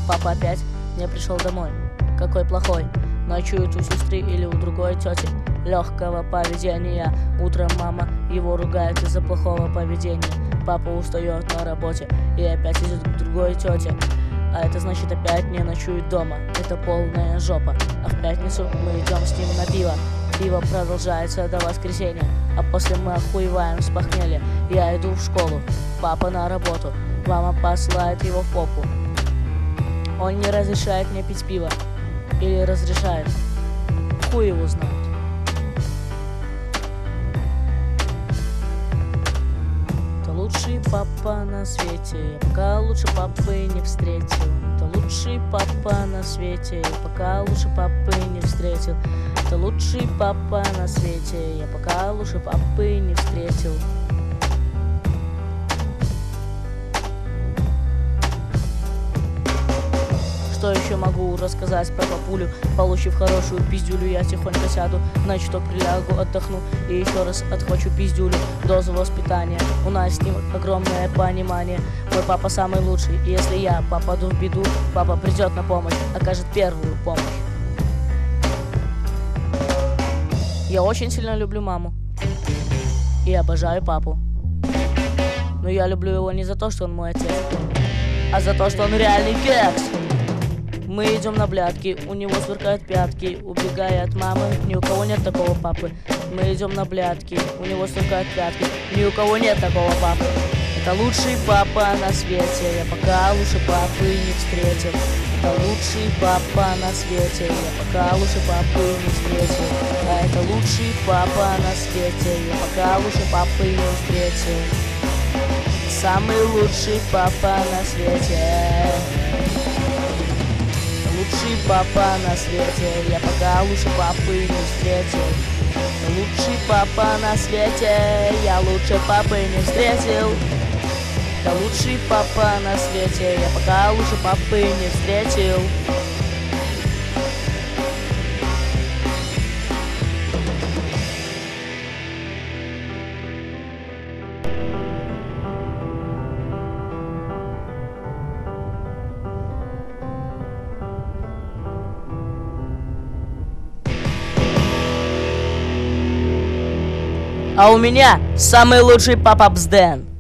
Папа опять не пришел домой. Какой плохой. Ночует у сестры или у другой тети легкого поведения. Утром мама его ругает из-за плохого поведения. Папа устает на работе и опять идет к другой тете. А это значит, опять не ночует дома. Это полная жопа. А в пятницу мы идем с ним на пиво. Пиво продолжается до воскресенья. А после мы охуеваем с похмелья. Я иду в школу, папа на работу. Мама посылает его в попу. Он не разрешает мне пить пиво. Или разрешает. Хуй его знает. Это лучший папа на свете. Я пока лучше папы не встретил. Это лучший папа на свете. Я пока лучше папы не встретил. Это лучший папа на свете. Я пока лучше папы не встретил. Что еще могу рассказать про папулю? Получив хорошую пиздюлю, я тихонько сяду, на чуток прилягу, отдохну и еще раз отхвачу пиздюлю. Дозу воспитания, у нас с ним огромное понимание. Мой папа самый лучший, и если я попаду в беду, папа придет на помощь, окажет первую помощь. Я очень сильно люблю маму и обожаю папу. Но я люблю его не за то, что он мой отец, а за то, что он реальный кекс. Мы идем на блядки, у него сверкают пятки. Убегая от мамы, ни у кого нет такого папы. Мы идем на блядки, у него сверкают пятки. Ни у кого нет такого папы. Это лучший папа на свете. Я пока лучше папы не встретил. Это лучший папа на свете. Я пока лучше папы не встретил. А это лучший папа на свете. Я пока лучше папы не встретил. Самый лучший папа на свете. Лучший папа на свете, я пока лучше папы не встретил. Лучший папа на свете, я лучше папы не встретил. Да лучший папа на свете, я пока лучше папы не встретил. А у меня самый лучший папа Бзден.